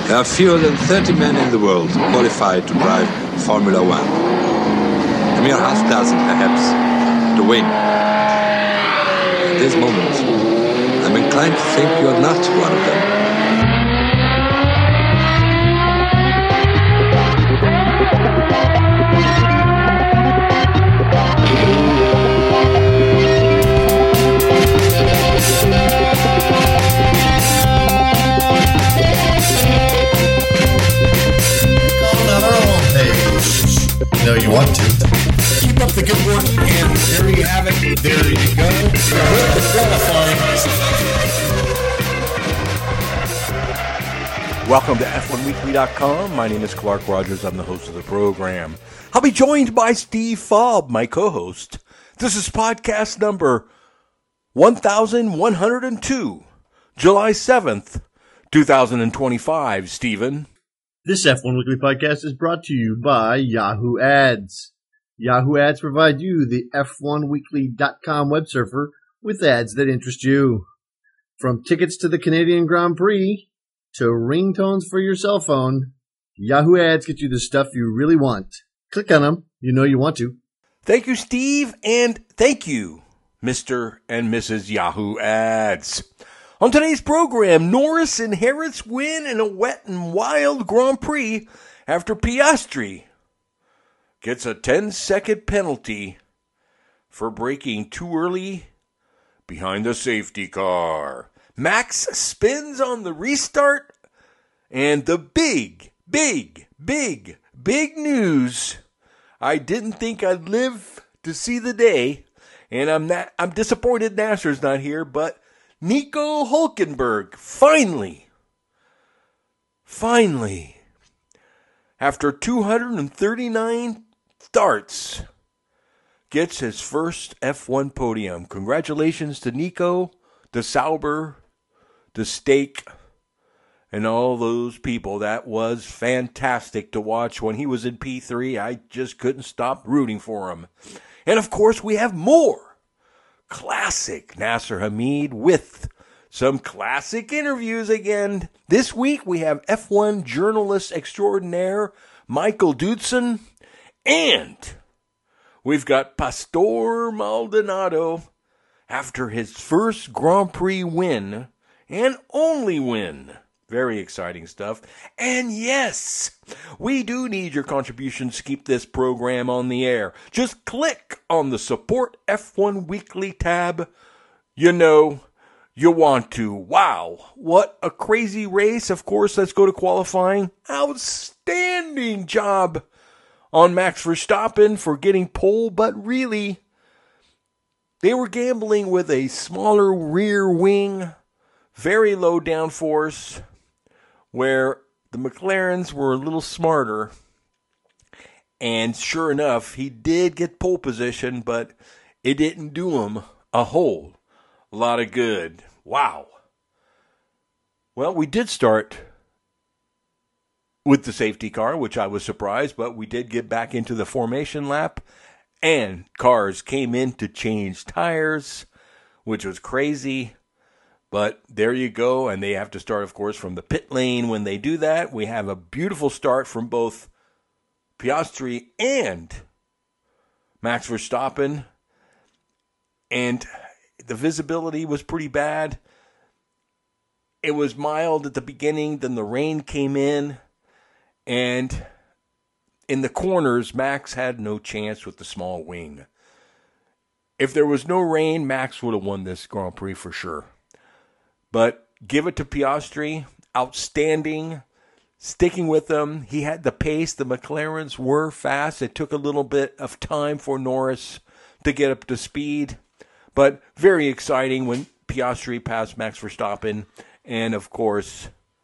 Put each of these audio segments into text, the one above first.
There are fewer than 30 men in the world qualified to drive Formula One. A mere half dozen, perhaps, to win. At this moment, I'm inclined to think you are not one of them. No, you want to. Keep up the good work, and there you have it. There you go. Welcome to F1Weekly.com. My name is Clark Rogers. I'm the host of the program. I'll be joined by Steve Fobb, my co-host. This is podcast number 1102, July 7th, 2025. Stephen. This F1 Weekly podcast is brought to you by Yahoo Ads. Yahoo Ads provide you, the F1Weekly.com web surfer, with ads that interest you. From tickets to the Canadian Grand Prix to ringtones for your cell phone, Yahoo Ads get you the stuff you really want. Click on them. You know you want to. Thank you, Steve, and thank you, Mr. and Mrs. Yahoo Ads. On today's program, Norris inherits win in a wet and wild Grand Prix after Piastri gets a 10-second penalty for braking too early behind the safety car. Max spins on the restart, and the big news. I didn't think I'd live to see the day, and I'm disappointed Nasser's not here, but Nico Hülkenberg, finally, after 239 starts, gets his first F1 podium. Congratulations to Nico, the Sauber, the Stake, and all those people. That was fantastic to watch when he was in P3. I just couldn't stop rooting for him. And of course, we have more classic Nasser Hamid with some classic interviews again. This week we have F1 journalist extraordinaire Michael Dudson, and we've got Pastor Maldonado after his first Grand Prix win and only win. Very exciting stuff. And yes, we do need your contributions to keep this program on the air. Just click on the Support F1 Weekly tab. You know you want to. Wow, what a crazy race. Of course, let's go to qualifying. Outstanding job on Max Verstappen for getting pole, but really, they were gambling with a smaller rear wing, very low downforce, where the McLarens were a little smarter. And sure enough, he did get pole position, but it didn't do him a whole lot of good. Wow. Well, we did start with the safety car, which I was surprised, but we did get back into the formation lap, and cars came in to change tires, which was crazy. But there you go, and they have to start, of course, from the pit lane. When they do that, we have a beautiful start from both Piastri and Max Verstappen. And the visibility was pretty bad. It was mild at the beginning, then the rain came in. And in the corners, Max had no chance with the small wing. If there was no rain, Max would have won this Grand Prix for sure. But give it to Piastri, outstanding, sticking with them. He had the pace. The McLarens were fast. It took a little bit of time for Norris to get up to speed. But very exciting when Piastri passed Max Verstappen. And, of course,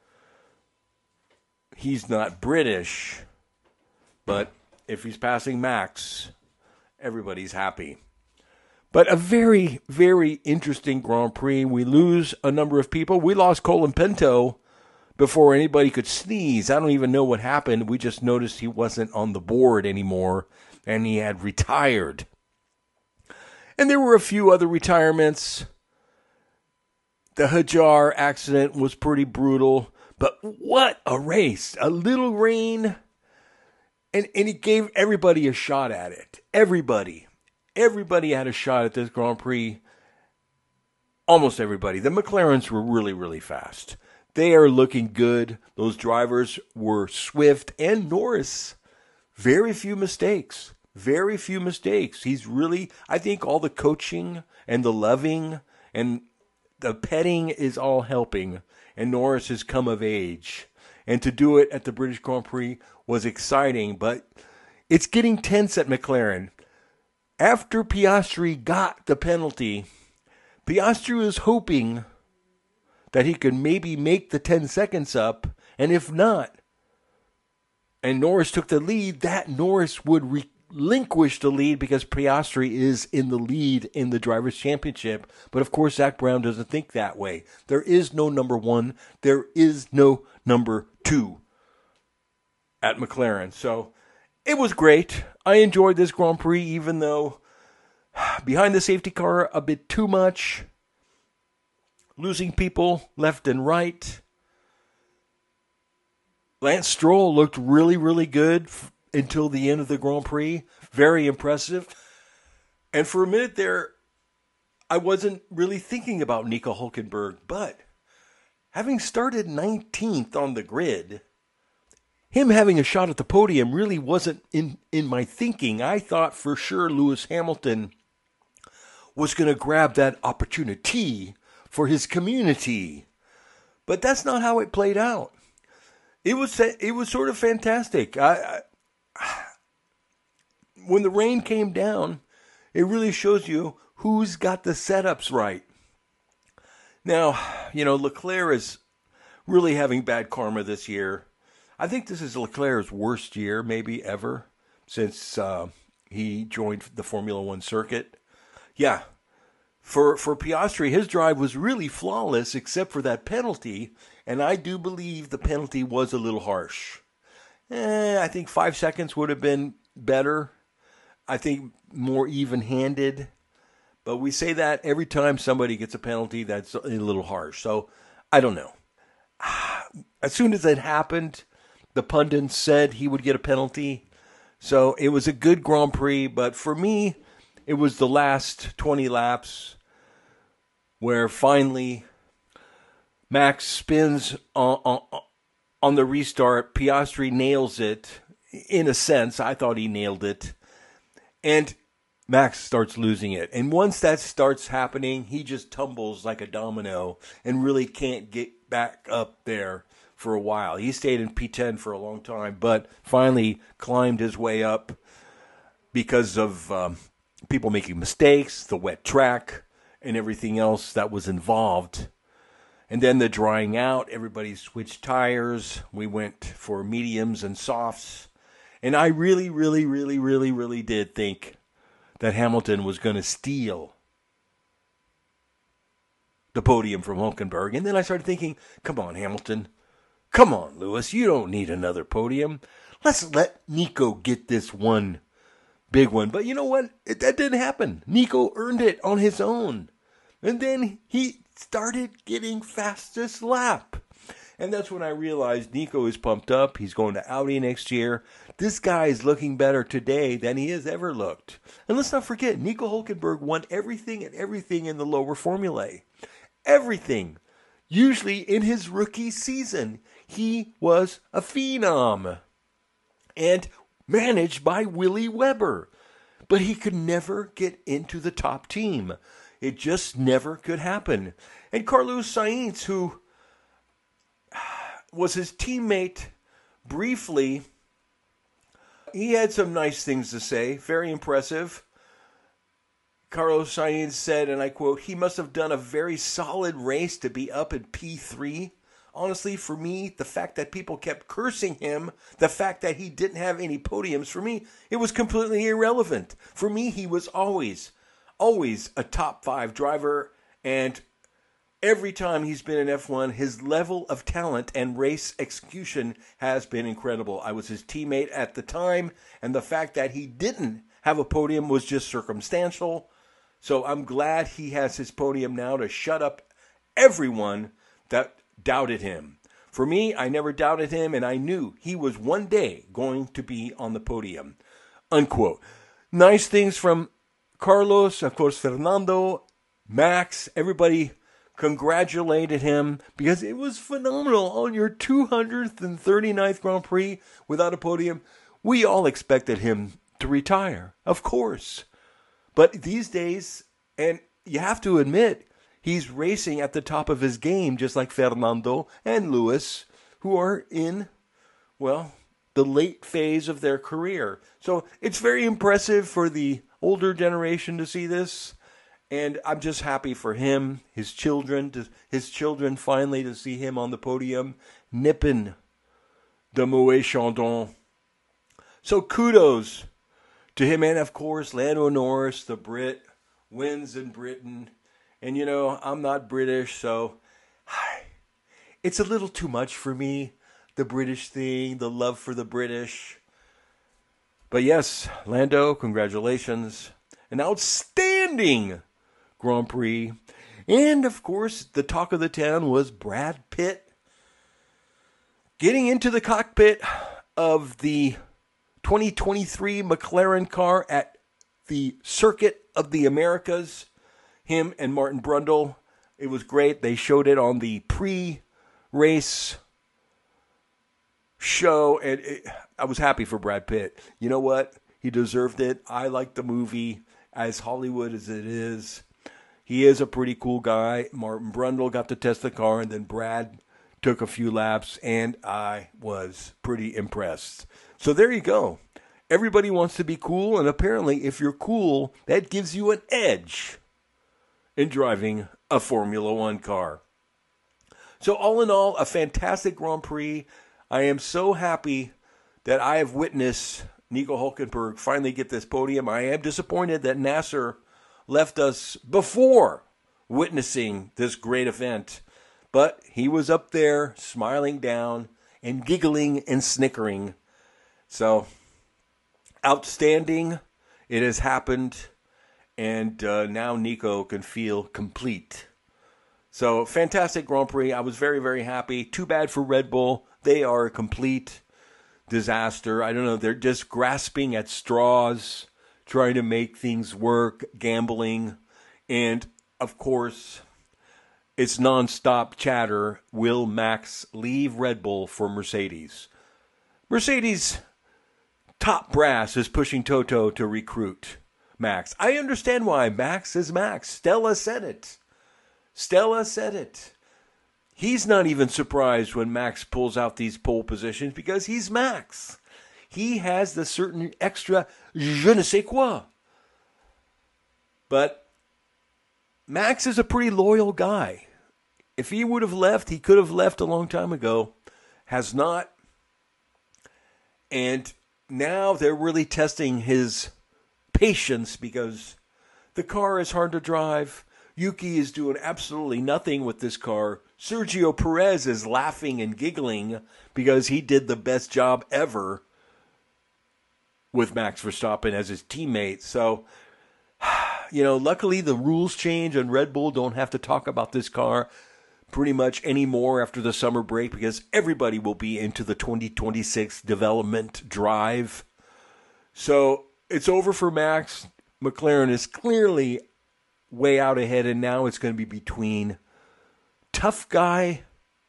he's not British. But if he's passing Max, everybody's happy. But a very, very interesting Grand Prix. We lose a number of people. We lost Colin Pinto before anybody could sneeze. I don't even know what happened. We just noticed he wasn't on the board anymore, and he had retired. And there were a few other retirements. The Hajar accident was pretty brutal. But what a race. A little rain, and it gave everybody a shot at it. Everybody had a shot at this Grand Prix. Almost everybody. The McLarens were really, really fast. They are looking good. Those drivers were swift. And Norris, very few mistakes. Very few mistakes. He's really, I think all the coaching and the loving and the petting is all helping. And Norris has come of age. And to do it at the British Grand Prix was exciting. But it's getting tense at McLaren. After Piastri got the penalty, Piastri was hoping that he could maybe make the 10 seconds up, and if not, and Norris took the lead, that Norris would relinquish the lead because Piastri is in the lead in the Drivers' Championship. But of course, Zak Brown doesn't think that way. There is no number one. There is no number two at McLaren. So it was great. I enjoyed this Grand Prix, even though behind the safety car a bit too much. Losing people left and right. Lance Stroll looked really, really good until the end of the Grand Prix. Very impressive. And for a minute there, I wasn't really thinking about Nico Hülkenberg. But having started 19th on the grid, him having a shot at the podium really wasn't in my thinking. I thought for sure Lewis Hamilton was going to grab that opportunity for his community. But that's not how it played out. It was sort of fantastic. When the rain came down, it really shows you who's got the setups right. Now, Leclerc is really having bad karma this year. I think this is Leclerc's worst year, maybe ever, since he joined the Formula One circuit. Yeah, for Piastri, his drive was really flawless except for that penalty, and I do believe the penalty was a little harsh. I think 5 seconds would have been better. I think more even-handed. But we say that every time somebody gets a penalty, that's a little harsh. So, I don't know. As soon as it happened, the pundits said he would get a penalty. So, it was a good Grand Prix. But for me, it was the last 20 laps where finally Max spins on the restart. Piastri nails it. In a sense, I thought he nailed it. And Max starts losing it. And once that starts happening, he just tumbles like a domino and really can't get back up there for a while. He stayed in P10 for a long time, but finally climbed his way up because of people making mistakes, the wet track, and everything else that was involved. And then the drying out, everybody switched tires. We went for mediums and softs. And I really, really, really, really, really did think that Hamilton was going to steal the podium from Hülkenberg. And then I started thinking, come on, Hamilton. Come on, Lewis. You don't need another podium. Let's let Nico get this one big one. But you know what? That didn't happen. Nico earned it on his own. And then he started getting fastest lap. And that's when I realized Nico is pumped up. He's going to Audi next year. This guy is looking better today than he has ever looked. And let's not forget, Nico Hülkenberg won everything in the lower formulae. Everything. Usually in his rookie season, he was a phenom. And managed by Willy Webber. But he could never get into the top team. It just never could happen. And Carlos Sainz, who was his teammate briefly, he had some nice things to say. Very impressive. Carlos Sainz said, and I quote, "He must have done a very solid race to be up at P3. Honestly, for me, the fact that people kept cursing him, the fact that he didn't have any podiums, for me, it was completely irrelevant. For me, he was always a top 5 driver, and every time he's been in F1, his level of talent and race execution has been incredible. I was his teammate at the time, and the fact that he didn't have a podium was just circumstantial. So I'm glad he has his podium now to shut up everyone that doubted him. For me, I never doubted him, and I knew he was one day going to be on the podium. Unquote. Nice things from Carlos, of course, Fernando, Max, everybody congratulated him because it was phenomenal on your 239th Grand Prix without a podium. We all expected him to retire, of course. But these days, and you have to admit, he's racing at the top of his game, just like Fernando and Lewis, who are in, well, the late phase of their career. So it's very impressive for the older generation to see this. And I'm just happy for him, his children finally to see him on the podium, nipping the Moet Chandon. So kudos to him, and of course, Lando Norris, the Brit, wins in Britain. And I'm not British, so it's a little too much for me, the British thing, the love for the British. But yes, Lando, congratulations. An outstanding Grand Prix. And, of course, the talk of the town was Brad Pitt getting into the cockpit of the 2023 McLaren car at the Circuit of the Americas. Him and Martin Brundle. It was great. They showed it on the pre-race show, and I was happy for Brad Pitt. You know what? He deserved it. I like the movie, as Hollywood as it is. He is a pretty cool guy. Martin Brundle got to test the car, and then Brad took a few laps, and I was pretty impressed. So there you go. Everybody wants to be cool, and apparently if you're cool, that gives you an edge in driving a Formula One car. So all in all, a fantastic Grand Prix. I am so happy that I have witnessed Nico Hülkenberg finally get this podium. I am disappointed that Nasser left us before witnessing this great event. But he was up there smiling down and giggling and snickering. So, outstanding. It has happened. And now Nico can feel complete. So, fantastic Grand Prix. I was very, very happy. Too bad for Red Bull. They are a complete disaster. I don't know. They're just grasping at straws, trying to make things work, gambling. And, of course, it's nonstop chatter. Will Max leave Red Bull for Mercedes? Mercedes top brass is pushing Toto to recruit Max. I understand why. Max is Max. Stella said it. He's not even surprised when Max pulls out these pole positions because he's Max. He has the certain extra je ne sais quoi. But Max is a pretty loyal guy. If he would have left, he could have left a long time ago. Has not. And now they're really testing his patience because the car is hard to drive. Yuki is doing absolutely nothing with this car. Sergio Perez is laughing and giggling because he did the best job ever with Max Verstappen as his teammate. So, luckily the rules change and Red Bull don't have to talk about this car pretty much anymore after the summer break because everybody will be into the 2026 development drive. So it's over for Max. McLaren is clearly way out ahead, and now it's going to be between tough guy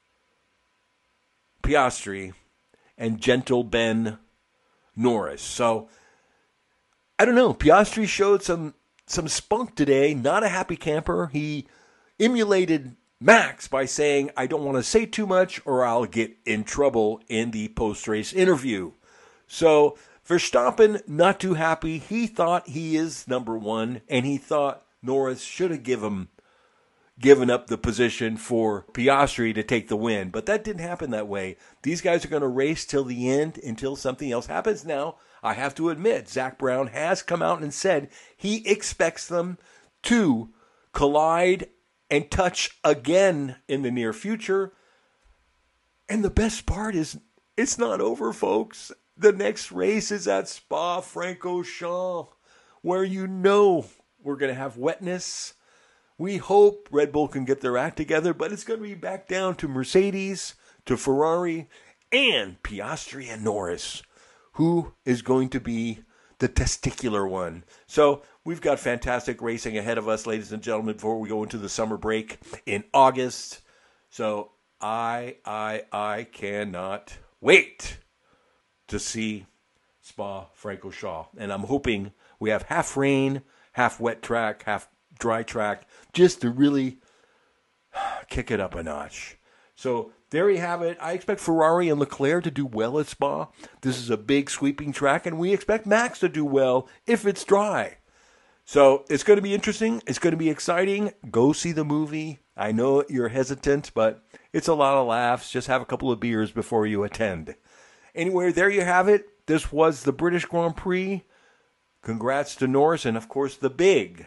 Piastri and gentle Ben Norris. So I don't know. Piastri showed some spunk today. Not a happy camper. He emulated Max by saying, I don't want to say too much or I'll get in trouble in the post-race interview. So Verstappen, not too happy. He thought he is number one, and he thought Norris should have given up the position for Piastri to take the win. But that didn't happen that way. These guys are going to race till the end until something else happens. Now, I have to admit, Zach Brown has come out and said he expects them to collide and touch again in the near future. And the best part is it's not over, folks. The next race is at Spa-Francorchamps, where we're going to have wetness. We hope Red Bull can get their act together, but it's going to be back down to Mercedes to Ferrari and Piastri and Norris. Who is going to be the testicular one? So we've got fantastic racing ahead of us, ladies and gentlemen, before we go into the summer break in August. So I cannot wait to see Spa-Francorchamps. And I'm hoping we have half rain, half wet track, half dry track, just to really kick it up a notch. So there you have it. I expect Ferrari and Leclerc to do well at Spa. This is a big sweeping track, and we expect Max to do well if it's dry. So it's going to be interesting. It's going to be exciting. Go see the movie. I know you're hesitant, but it's a lot of laughs. Just have a couple of beers before you attend. Anyway, there you have it. This was the British Grand Prix. Congrats to Norris. And, of course, the big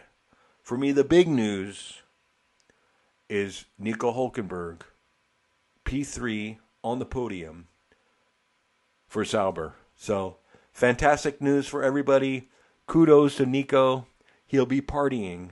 news is Nico Hülkenberg, P3 on the podium for Sauber. So, fantastic news for everybody. Kudos to Nico. He'll be partying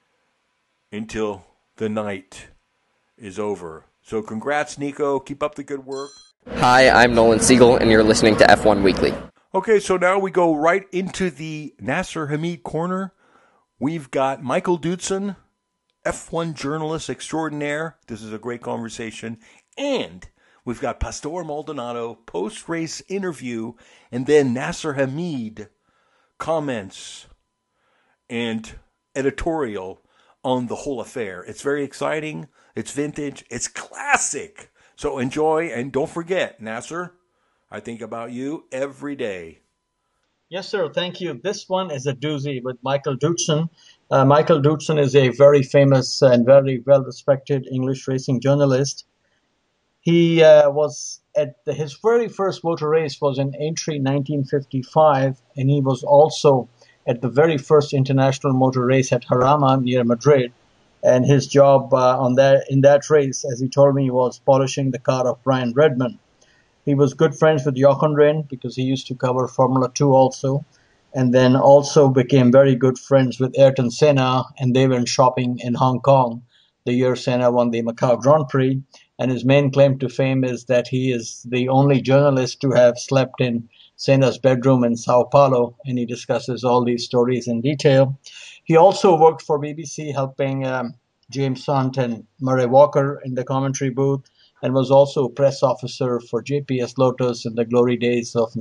until the night is over. So, congrats, Nico. Keep up the good work. Hi, I'm Nolan Siegel, and you're listening to F1 Weekly. Okay, so now we go right into the Nasser Hamid corner. We've got Michael Dudson, F1 journalist extraordinaire. This is a great conversation. And we've got Pastor Maldonado, post-race interview, and then Nasser Hamid comments and editorial on the whole affair. It's very exciting. It's vintage. It's classic. So enjoy, and don't forget, Nasser, I think about you every day. Yes, sir. Thank you. This one is a doozy with Michael Dudson. Michael Dudson is a very famous and very well-respected English racing journalist. He was at his very first motor race was in Aintree 1955, and he was also at the very first international motor race at Jarama near Madrid. And his job in that race, as he told me, was polishing the car of Brian Redman. He was good friends with Jochen Rindt because he used to cover Formula 2 also. And then also became very good friends with Ayrton Senna, and they went shopping in Hong Kong the year Senna won the Macau Grand Prix. And his main claim to fame is that he is the only journalist to have slept in Senna's bedroom in Sao Paulo, and he discusses all these stories in detail. He also worked for BBC, helping James Hunt and Murray Walker in the commentary booth, and was also a press officer for JPS Lotus in the glory days of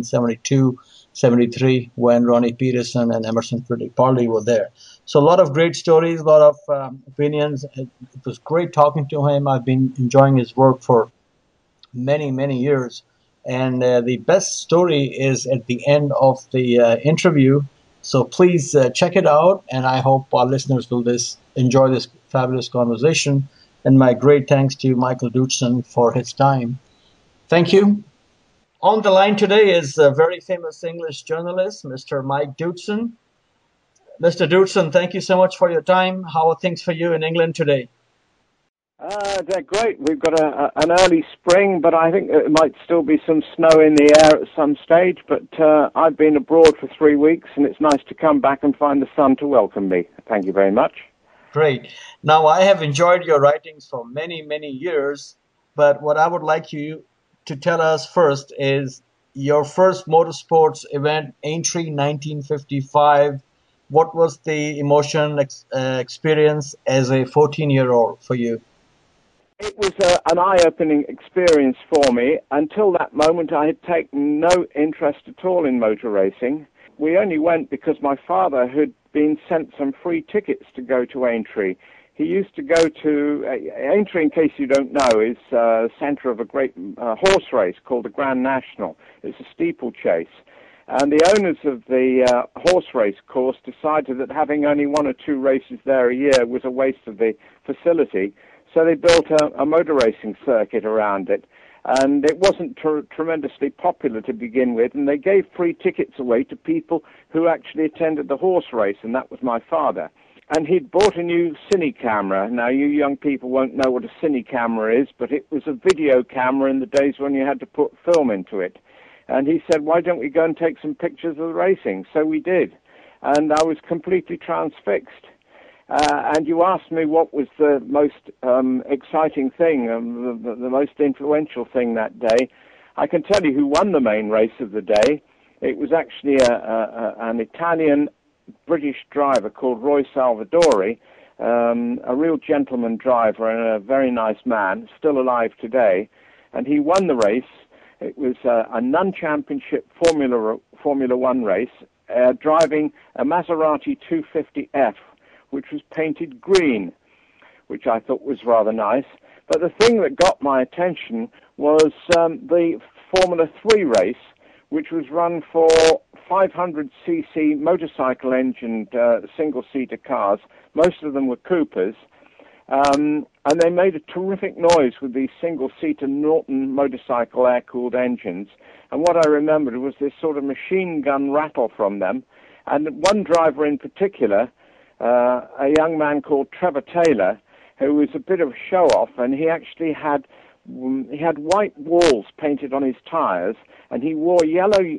1972-73, when Ronnie Peterson and Emerson Fittipaldi were there. So a lot of great stories, a lot of opinions. It was great talking to him. I've been enjoying his work for many, many years. And the best story is at the end of the interview. So please check it out, and I hope our listeners will enjoy this fabulous conversation. And my great thanks to Michael Dudson for his time. Thank you. On the line today is a very famous English journalist, Mr. Mike Dudson. Mr. Dudson, thank you so much for your time. How are things for you in England today? They're great. We've got an early spring, but I think it might still be some snow in the air at some stage. But I've been abroad for 3 weeks, and it's nice to come back and find the sun to welcome me. Thank you very much. Great. Now, I have enjoyed your writings for many, many years, but what I would like you to tell us first is your first motorsports event, Aintree 1955. What was the emotion experience as a 14-year-old for you? It was an eye-opening experience for me. Until that moment, I had taken no interest at all in motor racing. We only went because my father had been sent some free tickets to go to Aintree. He used to go to Aintree, in case you don't know, is centre of a great horse race called the Grand National. It's a steeplechase. And the owners of the horse race course decided that having only 1 or 2 races there a year was a waste of the facility. So they built a motor racing circuit around it. And it wasn't tremendously popular to begin with, and they gave free tickets away to people who actually attended the horse race, and that was my father. And he'd bought a new cine camera. Now, you young people won't know what a cine camera is, but it was a video camera in the days when you had to put film into it. And he said, why don't we go and take some pictures of the racing? So we did, and I was completely transfixed. And you asked me what was the most exciting thing, the most influential thing that day. I can tell you who won the main race of the day. It was actually an Italian-British driver called Roy Salvadori, a real gentleman driver and a very nice man, still alive today. And he won the race. It was a non-championship Formula One race, driving a Maserati 250F, which was painted green, which I thought was rather nice. But the thing that got my attention was the Formula 3 race, which was run for 500cc motorcycle-engined single-seater cars. Most of them were Coopers. And they made a terrific noise with these single-seater Norton motorcycle air-cooled engines. And what I remembered was this sort of machine gun rattle from them. And one driver in particular, a young man called Trevor Taylor, who was a bit of a show-off, and he actually had white walls painted on his tires, and he wore a yellow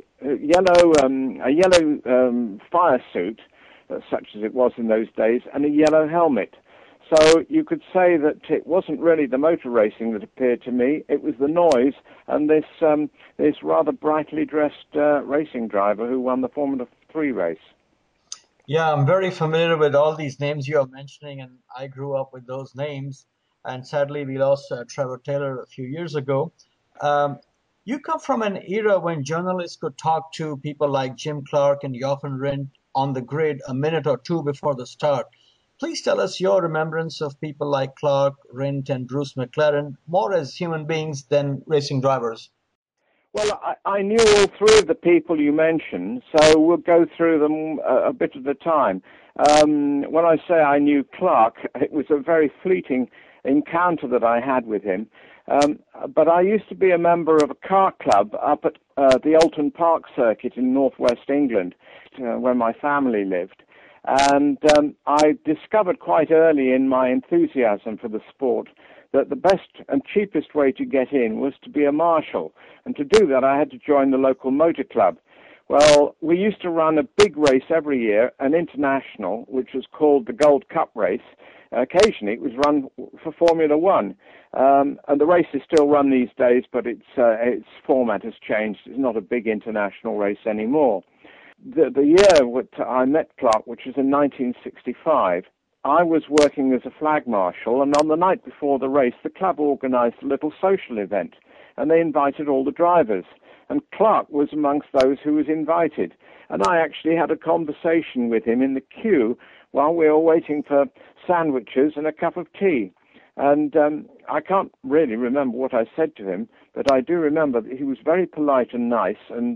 fire suit, such as it was in those days, and a yellow helmet. So you could say that it wasn't really the motor racing that appeared to me; it was the noise and this rather brightly dressed racing driver who won the Formula 3 race. Yeah, I'm very familiar with all these names you are mentioning, and I grew up with those names. And sadly, we lost Trevor Taylor a few years ago. You come from an era when journalists could talk to people like Jim Clark and Jochen Rindt on the grid a minute or two before the start. Please tell us your remembrance of people like Clark, Rindt, and Bruce McLaren, more as human beings than racing drivers. Well, I knew all three of the people you mentioned, so we'll go through them a bit at a time. When I say I knew Clark, it was a very fleeting encounter that I had with him. But I used to be a member of a car club up at the Alton Park circuit in northwest England, where my family lived. And I discovered quite early in my enthusiasm for the sport that the best and cheapest way to get in was to be a marshal. And to do that, I had to join the local motor club. Well, we used to run a big race every year, an international, which was called the Gold Cup race. Occasionally, it was run for Formula One. And the race is still run these days, but its format has changed. It's not a big international race anymore. The year I met Clark, which was in 1965, I was working as a flag marshal, and on the night before the race, the club organized a little social event, and they invited all the drivers. And Clark was amongst those who was invited. And I actually had a conversation with him in the queue while we were waiting for sandwiches and a cup of tea. And I can't really remember what I said to him, but I do remember that he was very polite and nice, and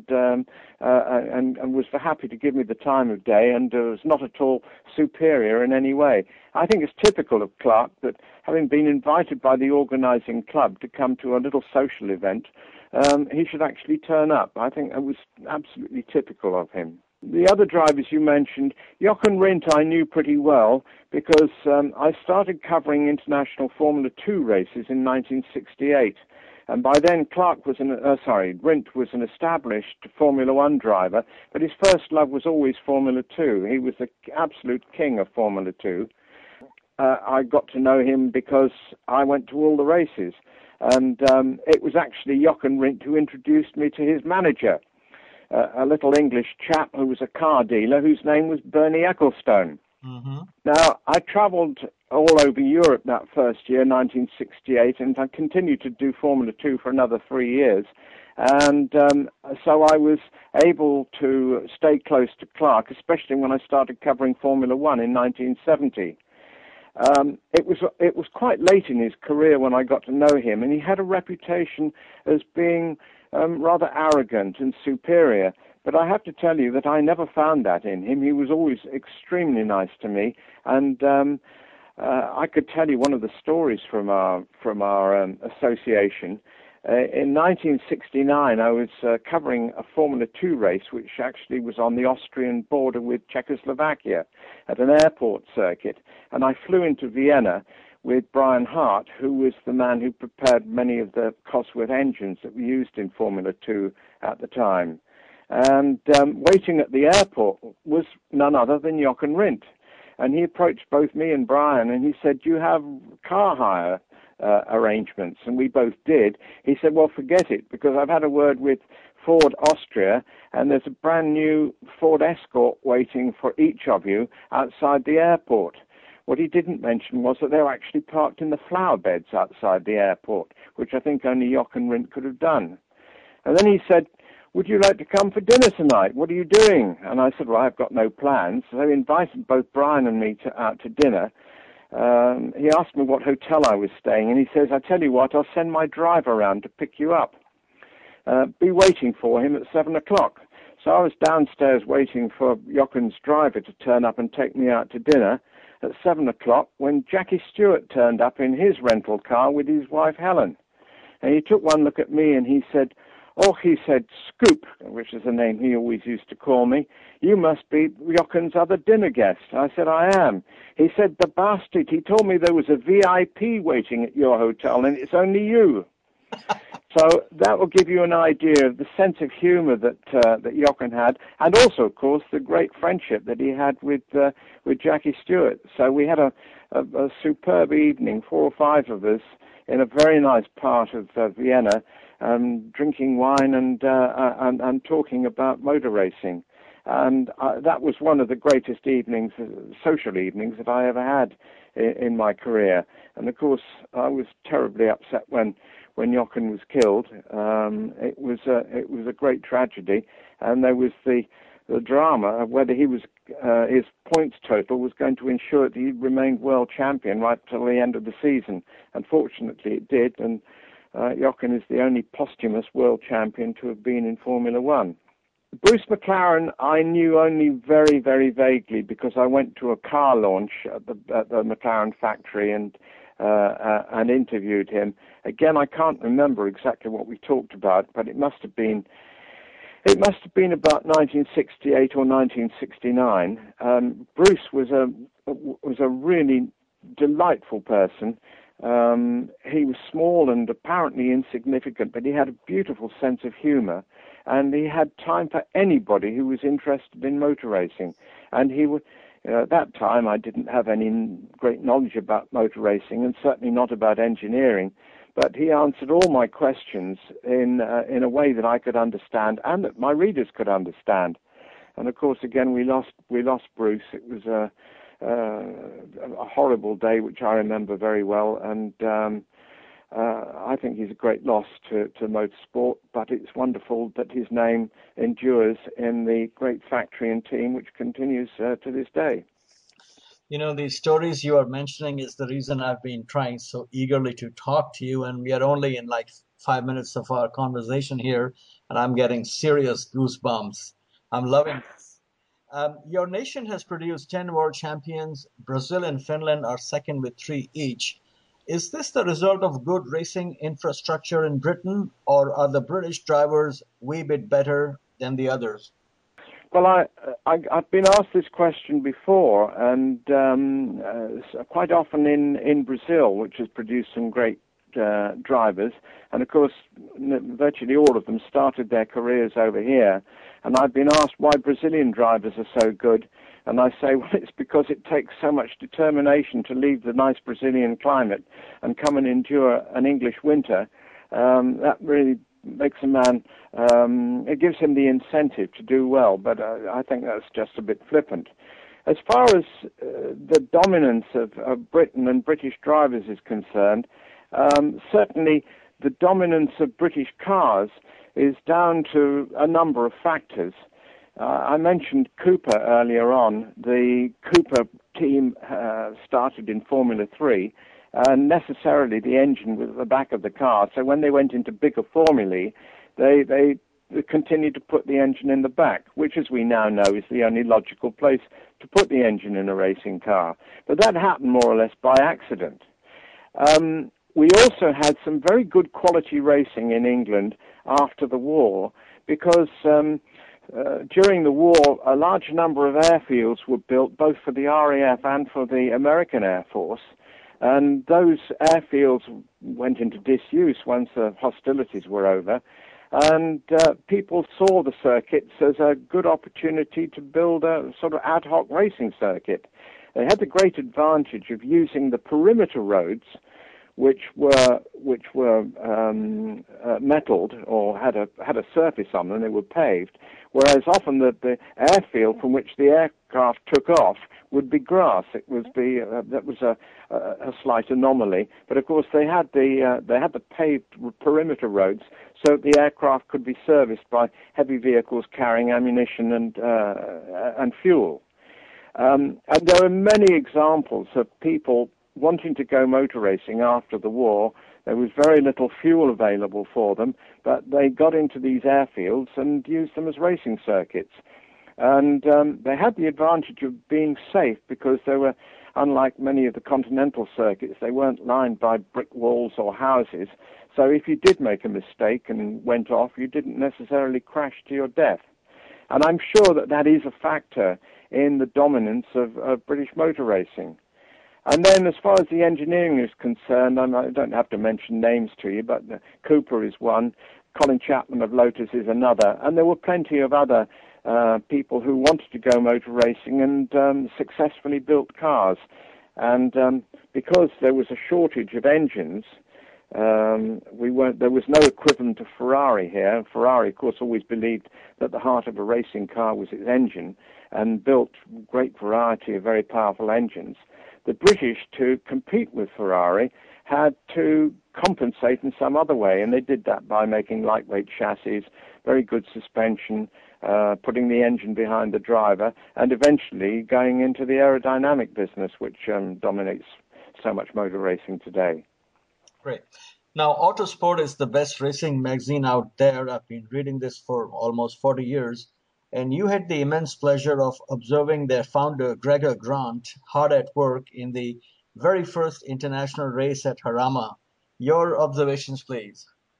was happy to give me the time of day, and was not at all superior in any way. I think it's typical of Clark that, having been invited by the organising club to come to a little social event, he should actually turn up. I think it was absolutely typical of him. The other drivers you mentioned, Jochen Rindt I knew pretty well because I started covering international Formula 2 races in 1968. And by then, Rindt was an established Formula 1 driver, but his first love was always Formula 2. He was the absolute king of Formula 2. I got to know him because I went to all the races. And it was actually Jochen Rindt who introduced me to his manager, a little English chap who was a car dealer whose name was Bernie Ecclestone. Mm-hmm. Now, I travelled all over Europe that first year, 1968, and I continued to do Formula 2 for another 3 years. And so I was able to stay close to Clark, especially when I started covering Formula 1 in 1970. It was quite late in his career when I got to know him, and he had a reputation as being rather arrogant and superior. But I have to tell you that I never found that in him. He was always extremely nice to me, and I could tell you one of the stories from our association. In 1969, I was covering a Formula 2 race, which actually was on the Austrian border with Czechoslovakia at an airport circuit. And I flew into Vienna with Brian Hart, who was the man who prepared many of the Cosworth engines that were used in Formula 2 at the time. And waiting at the airport was none other than Jochen Rindt. And he approached both me and Brian, and he said, "Do you have car hire arrangements?" And we both did. He said, "Well, forget it, because I've had a word with Ford Austria, and there's a brand new Ford Escort waiting for each of you outside the airport." What he didn't mention was that they were actually parked in the flower beds outside the airport, which I think only Jochen Rindt could have done. And then he said, "Would you like to come for dinner tonight? What are you doing?" And I said, "Well, I've got no plans." So he invited both Brian and me out to dinner. He asked me what hotel I was staying, and he says, "I tell you what, I'll send my driver around to pick you up. Be waiting for him at 7 o'clock. So I was downstairs waiting for Jochen's driver to turn up and take me out to dinner at 7 o'clock when Jackie Stewart turned up in his rental car with his wife Helen. And he took one look at me and he said, "Oh," he said, "Scoop," which is the name he always used to call me, "you must be Jochen's other dinner guest." I said, "I am." He said, "The bastard, he told me there was a VIP waiting at your hotel and it's only you." So that will give you an idea of the sense of humor that Jochen had, and also, of course, the great friendship that he had with Jackie Stewart. So we had a superb evening, 4 or 5 of us, in a very nice part of Vienna, drinking wine and talking about motor racing. And that was one of the greatest evenings, social evenings, that I ever had in my career. And of course, I was terribly upset when Jochen was killed. It was a great tragedy, and there was the drama of whether he was his points total was going to ensure that he remained world champion right till the end of the season. Unfortunately, it did, and Jochen is the only posthumous world champion to have been in Formula One. Bruce McLaren, I knew only very, very vaguely because I went to a car launch at the McLaren factory and interviewed him. Again, I can't remember exactly what we talked about, but it must have been about 1968 or 1969. Bruce was a really delightful person. He was small and apparently insignificant, but he had a beautiful sense of humor, and he had time for anybody who was interested in motor racing. And he would. At that time, I didn't have any great knowledge about motor racing, and certainly not about engineering. But he answered all my questions in a way that I could understand and that my readers could understand. And of course, again, we lost Bruce. It was a horrible day, which I remember very well. And I think he's a great loss to motorsport. But it's wonderful that his name endures in the great factory and team, which continues to this day. You know, the stories you are mentioning is the reason I've been trying so eagerly to talk to you, and we are only in like 5 minutes of our conversation here, and I'm getting serious goosebumps. I'm loving this. Your nation has produced 10 world champions. Brazil and Finland are second with 3 each. Is this the result of good racing infrastructure in Britain, or are the British drivers way bit better than the others? Well, I've been asked this question before, and quite often in Brazil, which has produced some great drivers, and of course, virtually all of them started their careers over here. And I've been asked why Brazilian drivers are so good, and I say, well, it's because it takes so much determination to leave the nice Brazilian climate and come and endure an English winter. That really makes a man, it gives him the incentive to do well, but I think that's just a bit flippant. As far as the dominance of Britain and British drivers is concerned, certainly the dominance of British cars is down to a number of factors. I mentioned Cooper earlier on. The Cooper team started in Formula 3, and necessarily the engine was at the back of the car. So when they went into bigger formulae, they continued to put the engine in the back, which, as we now know, is the only logical place to put the engine in a racing car. But that happened more or less by accident. We also had some very good quality racing in England after the war, because during the war, a large number of airfields were built, both for the RAF and for the American Air Force. And those airfields went into disuse once the hostilities were over. And people saw the circuits as a good opportunity to build a sort of ad hoc racing circuit. they had the great advantage of using the perimeter roads, which were metalled or had a surface on them. They were paved, whereas often the airfield from which the aircraft took off would be grass. That was a slight anomaly. But of course they had the paved perimeter roads, so the aircraft could be serviced by heavy vehicles carrying ammunition and fuel. And there are many examples of people wanting to go motor racing after the war. There was very little fuel available for them, but they got into these airfields and used them as racing circuits. And they had the advantage of being safe because they were, unlike many of the continental circuits, they weren't lined by brick walls or houses. So if you did make a mistake and went off, you didn't necessarily crash to your death. And I'm sure that is a factor in the dominance of British motor racing. And then as far as the engineering is concerned, I don't have to mention names to you, but Cooper is one, Colin Chapman of Lotus is another, and there were plenty of other people who wanted to go motor racing and successfully built cars. And because there was a shortage of engines, there was no equivalent to Ferrari here. Ferrari, of course, always believed that the heart of a racing car was its engine and built great variety of very powerful engines. The British, to compete with Ferrari, had to compensate in some other way, and they did that by making lightweight chassis, very good suspension, putting the engine behind the driver, and eventually going into the aerodynamic business, which dominates so much motor racing today. Great. Now, Autosport is the best racing magazine out there. I've been reading this for almost 40 years. And you had the immense pleasure of observing their founder, Gregor Grant, hard at work in the very first international race at Jarama. Your observations, please.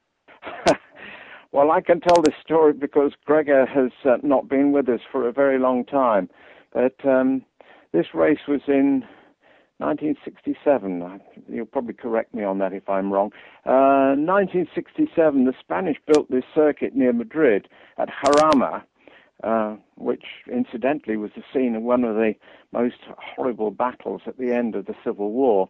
Well, I can tell this story because Gregor has not been with us for a very long time. But this race was in 1967. You'll probably correct me on that if I'm wrong. 1967, the Spanish built this circuit near Madrid at Jarama, which incidentally was the scene of one of the most horrible battles at the end of the Civil War.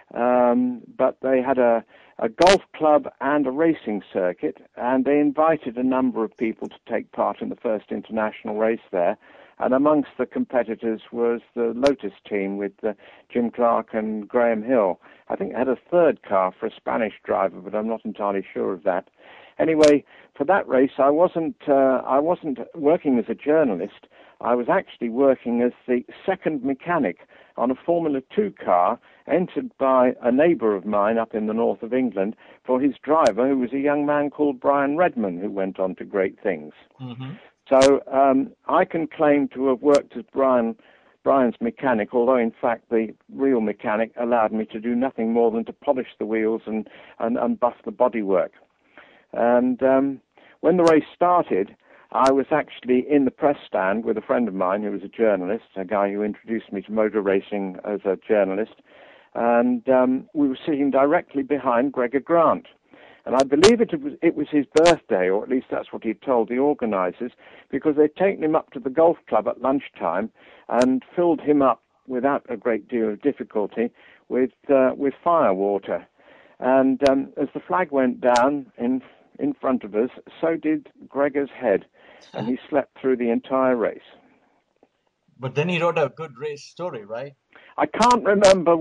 But they had a golf club and a racing circuit, and they invited a number of people to take part in the first international race there. And amongst the competitors was the Lotus team with Jim Clark and Graham Hill. I think it had a third car for a Spanish driver, but I'm not entirely sure of that. Anyway, for that race, I wasn't working as a journalist. I was actually working as the second mechanic on a Formula 2 car entered by a neighbour of mine up in the north of England for his driver, who was a young man called Brian Redman, who went on to great things. Mm-hmm. So I can claim to have worked as Brian's mechanic, although in fact the real mechanic allowed me to do nothing more than to polish the wheels and buff the bodywork. And when the race started, I was actually in the press stand with a friend of mine who was a journalist, a guy who introduced me to motor racing as a journalist, and we were sitting directly behind Gregor Grant. And I believe it was his birthday, or at least that's what he told the organisers, because they'd taken him up to the golf club at lunchtime and filled him up without a great deal of difficulty with fire water. And as the flag went down in front of us, so did Gregor's head, and he slept through the entire race. But then he wrote a good race story, right? I can't remember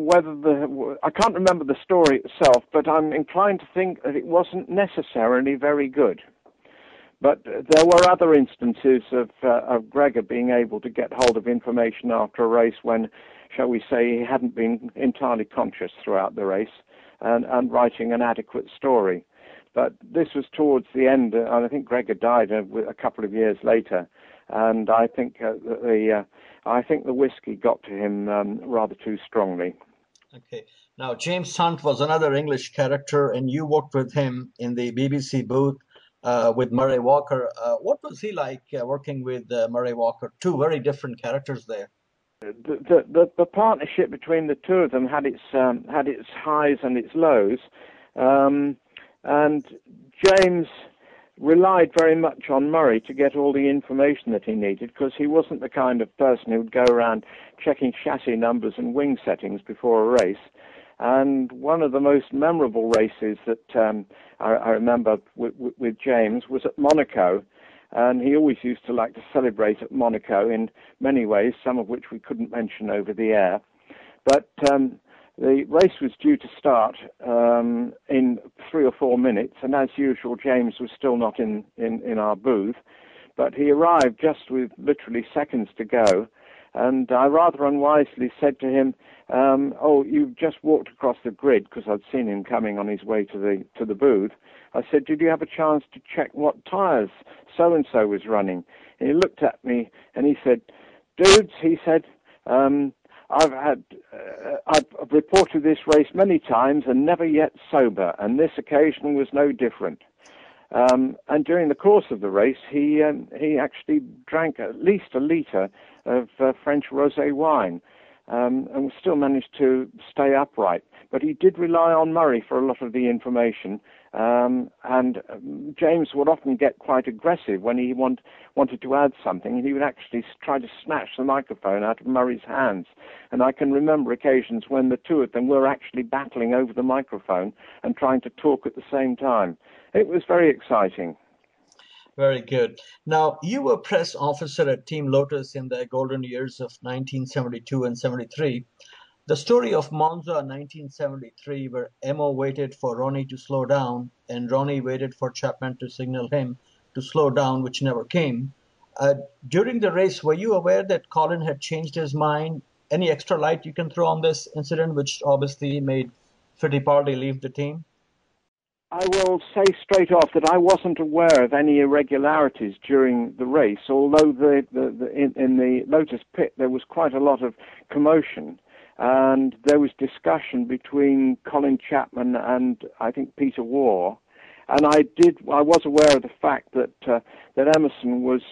the story itself, but I'm inclined to think that it wasn't necessarily very good. But there were other instances of Gregor being able to get hold of information after a race when, shall we say, he hadn't been entirely conscious throughout the race, and writing an adequate story. But this was towards the end, and I think Gregor died a couple of years later. And I think the whiskey got to him rather too strongly. Okay. Now, James Hunt was another English character, and you worked with him in the BBC booth with Murray Walker. What was he like working with Murray Walker? Two very different characters there. The partnership between the two of them had its highs and its lows, and James relied very much on Murray to get all the information that he needed, because he wasn't the kind of person who would go around checking chassis numbers and wing settings before a race. And one of the most memorable races that I remember with James was at Monaco. And he always used to like to celebrate at Monaco in many ways, some of which we couldn't mention over the air. But the race was due to start in 3 or 4 minutes, and as usual, James was still not in our booth. But he arrived just with literally seconds to go, and I rather unwisely said to him, "Oh, you've just walked across the grid," because I'd seen him coming on his way to the booth. I said, "Did you have a chance to check what tyres so-and-so was running?" And he looked at me and he said, "Dudes," he said, I've reported this race many times and never yet sober, and this occasion was no different." And during the course of the race, he actually drank at least a litre of French rosé wine, and still managed to stay upright. But he did rely on Murray for a lot of the information, and James would often get quite aggressive when he wanted to add something, and he would actually try to snatch the microphone out of Murray's hands. And I can remember occasions when the two of them were actually battling over the microphone and trying to talk at the same time. It was very exciting. Very good. Now, you were press officer at Team Lotus in the golden years of 1972 and 73. The story of Monza 1973, where Emo waited for Ronnie to slow down and Ronnie waited for Chapman to signal him to slow down, which never came. During the race, were you aware that Colin had changed his mind? Any extra light you can throw on this incident, which obviously made Fittipaldi leave the team? I will say straight off that I wasn't aware of any irregularities during the race, although in the Lotus pit there was quite a lot of commotion, and there was discussion between Colin Chapman and I think Peter Warr, and I was aware of the fact that Emerson was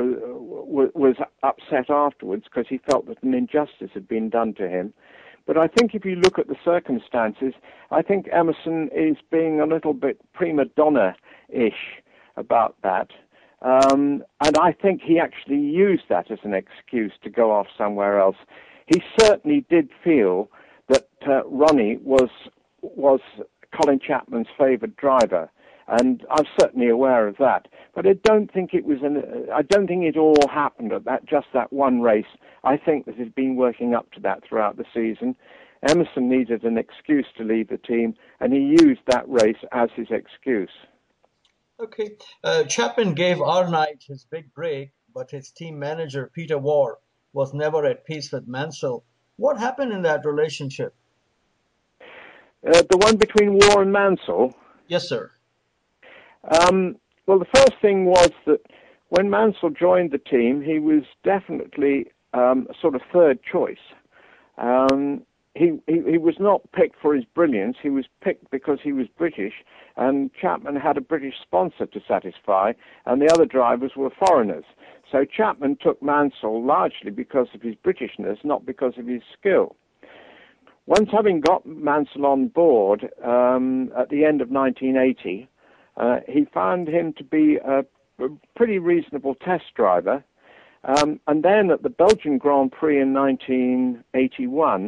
upset afterwards because he felt that an injustice had been done to him. But I think if you look at the circumstances, I think Emerson is being a little bit prima donna-ish about that. And I think he actually used that as an excuse to go off somewhere else. He certainly did feel that Ronnie was Colin Chapman's favoured driver. And I'm certainly aware of that. But I don't think it all happened at just that one race. I think that it's been working up to that throughout the season. Emerson needed an excuse to leave the team, and he used that race as his excuse. Okay. Chapman gave our night his big break, but his team manager, Peter Warr, was never at peace with Mansell. What happened in that relationship? The one between Warr and Mansell? Yes, sir. Well, the first thing was that when Mansell joined the team, he was definitely a sort of third choice. He was not picked for his brilliance. He was picked because he was British, and Chapman had a British sponsor to satisfy, and the other drivers were foreigners. So Chapman took Mansell largely because of his Britishness, not because of his skill. Once having got Mansell on board at the end of 1980, he found him to be a pretty reasonable test driver. And then at the Belgian Grand Prix in 1981,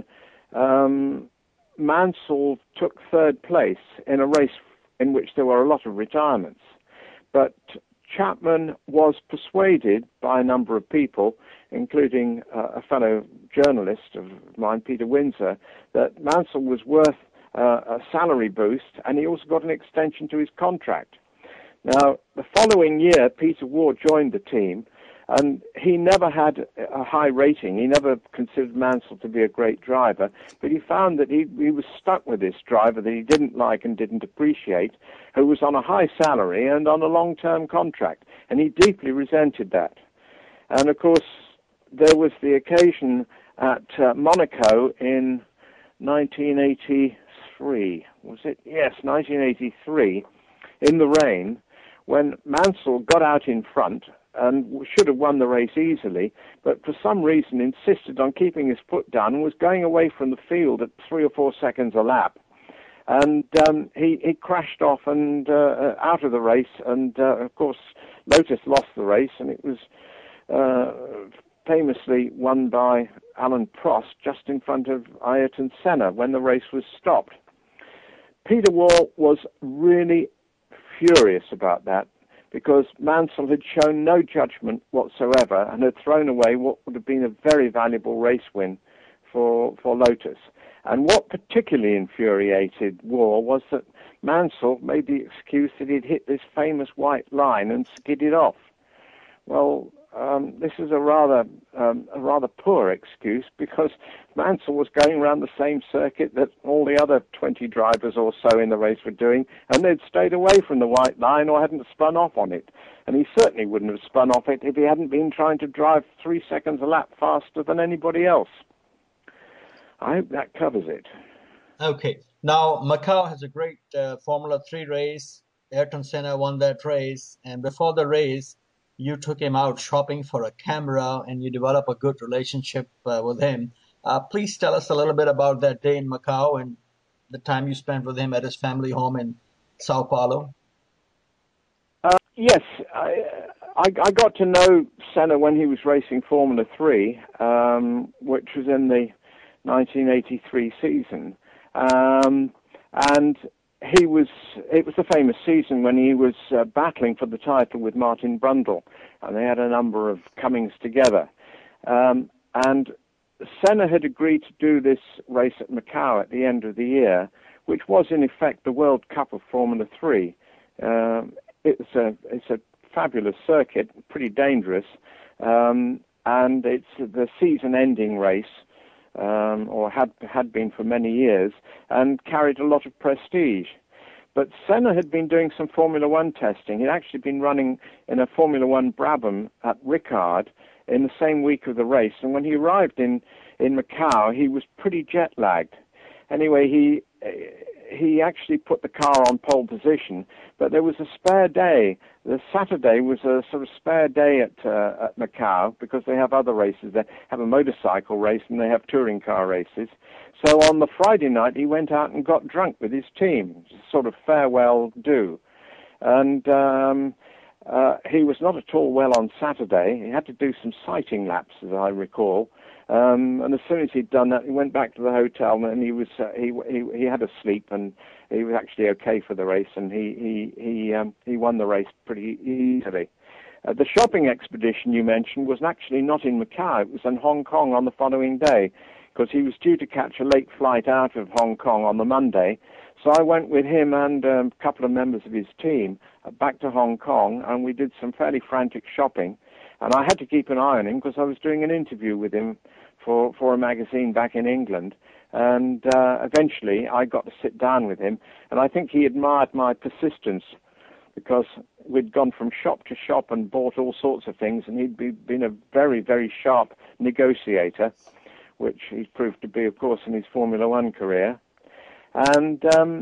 Mansell took third place in a race in which there were a lot of retirements. But Chapman was persuaded by a number of people, including a fellow journalist of mine, Peter Windsor, that Mansell was worth a salary boost, and he also got an extension to his contract. Now, the following year, Peter Warr joined the team, and he never had a high rating. He never considered Mansell to be a great driver, but he found that he was stuck with this driver that he didn't like and didn't appreciate, who was on a high salary and on a long-term contract, and he deeply resented that. And, of course, there was the occasion at Monaco in 1983, was it? Yes, 1983, in the rain, when Mansell got out in front and should have won the race easily, but for some reason insisted on keeping his foot down and was going away from the field at 3 or 4 seconds a lap. And he crashed off and out of the race, and of course Lotus lost the race, and it was famously won by Alan Prost just in front of Ayrton Senna when the race was stopped. Peter Wall was really furious about that because Mansell had shown no judgment whatsoever and had thrown away what would have been a very valuable race win for Lotus. And what particularly infuriated Wall was that Mansell made the excuse that he'd hit this famous white line and skidded off. Well, this is a rather poor excuse because Mansell was going around the same circuit that all the other 20 drivers or so in the race were doing, and they'd stayed away from the white line or hadn't spun off on it. And he certainly wouldn't have spun off it if he hadn't been trying to drive 3 seconds a lap faster than anybody else. I hope that covers it. Okay. Now, Macau has a great Formula 3 race. Ayrton Senna won that race. And before the race, you took him out shopping for a camera and you developed a good relationship with him. Please tell us a little bit about that day in Macau and the time you spent with him at his family home in Sao Paulo. Yes, I got to know Senna when he was racing Formula 3, which was in the 1983 season. And it was the famous season when he was battling for the title with Martin Brundle, and they had a number of comings together. And Senna had agreed to do this race at Macau at the end of the year, which was in effect the World Cup of Formula 3. It's a fabulous circuit, pretty dangerous, and it's the season-ending race. Or had been for many years, and carried a lot of prestige. But Senna had been doing some Formula One testing. He'd actually been running in a Formula One Brabham at Ricard in the same week of the race, and when he arrived in Macau, he was pretty jet-lagged. Anyway, he actually put the car on pole position, but there was a spare day. The Saturday was a sort of spare day at Macau because they have other races. They have a motorcycle race and they have touring car races. So on the Friday night, he went out and got drunk with his team, sort of farewell do. And he was not at all well on Saturday. He had to do some sighting laps, as I recall. And as soon as he'd done that, he went back to the hotel, and he was he had a sleep, and he was actually okay for the race, and he won the race pretty easily. The shopping expedition you mentioned was actually not in Macau; it was in Hong Kong on the following day, because he was due to catch a late flight out of Hong Kong on the Monday. So I went with him and a couple of members of his team back to Hong Kong, and we did some fairly frantic shopping. And I had to keep an eye on him because I was doing an interview with him for a magazine back in England. And eventually I got to sit down with him. And I think he admired my persistence because we'd gone from shop to shop and bought all sorts of things. And he'd been a very, very sharp negotiator, which he's proved to be, of course, in his Formula One career. And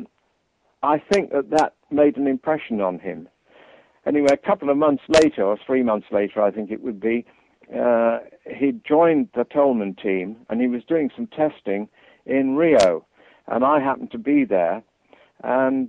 I think that made an impression on him. Anyway, a couple of months later, or 3 months later, I think it would be, he joined the Toleman team, and he was doing some testing in Rio, and I happened to be there. And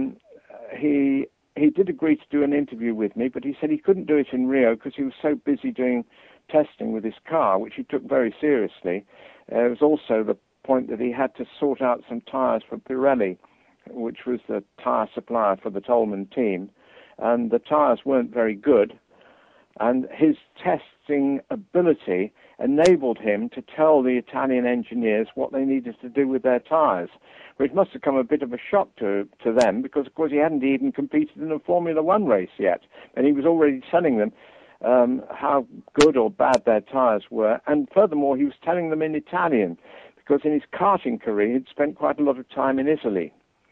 he did agree to do an interview with me, but he said he couldn't do it in Rio because he was so busy doing testing with his car, which he took very seriously. It was also the point that he had to sort out some tyres for Pirelli, which was the tyre supplier for the Toleman team. And the tyres weren't very good, and his testing ability enabled him to tell the Italian engineers what they needed to do with their tyres, which must have come a bit of a shock to them because, of course, he hadn't even competed in a Formula One race yet, and he was already telling them how good or bad their tyres were, and furthermore, he was telling them in Italian because in his karting career, he'd spent quite a lot of time in Italy.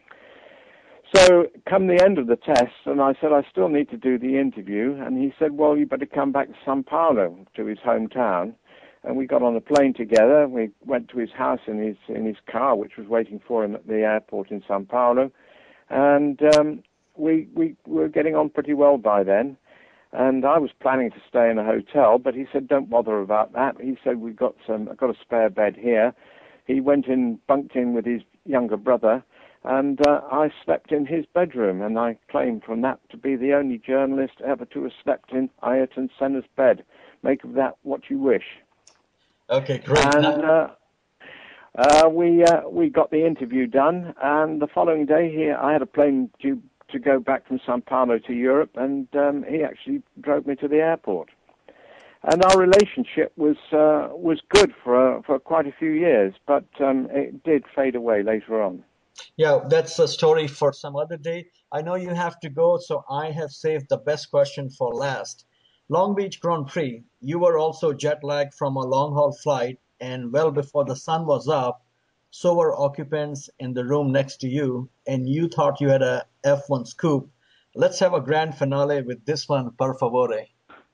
So, come the end of the test, and I said, I still need to do the interview. And he said, well, you better come back to Sao Paulo, to his hometown. And we got on a plane together. We went to his house in his car, which was waiting for him at the airport in Sao Paulo. And we were getting on pretty well by then. And I was planning to stay in a hotel, but he said, don't bother about that. He said, I've got a spare bed here. He went in, bunked in with his younger brother, and I slept in his bedroom, and I claim from that to be the only journalist ever to have slept in Ayrton Senna's bed. Make of that what you wish. Okay, great. And we got the interview done, and the following day I had a plane due to go back from Sao Paulo to Europe, and he actually drove me to the airport. And our relationship was good for quite a few years, but it did fade away later on. Yeah, that's a story for some other day. I know you have to go, so I have saved the best question for last. Long Beach Grand Prix, you were also jet-lagged from a long-haul flight, and well before the sun was up, so were occupants in the room next to you, and you thought you had a F1 scoop. Let's have a grand finale with this one, per favore.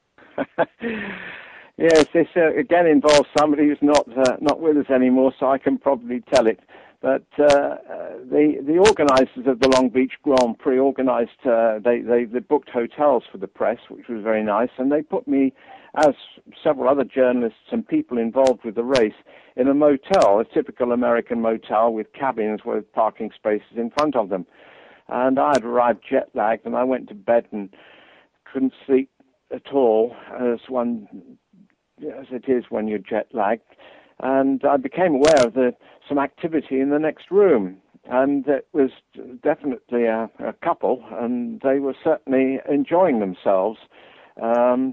Yes, this again involves somebody who's not with us anymore, so I can probably tell it. But the organisers of the Long Beach Grand Prix organised, they booked hotels for the press, which was very nice, and they put me, as several other journalists and people involved with the race, in a motel, a typical American motel with cabins with parking spaces in front of them. And I had arrived jet-lagged, and I went to bed and couldn't sleep at all, as it is when you're jet-lagged. And I became aware of some activity in the next room, and it was definitely a couple, and they were certainly enjoying themselves in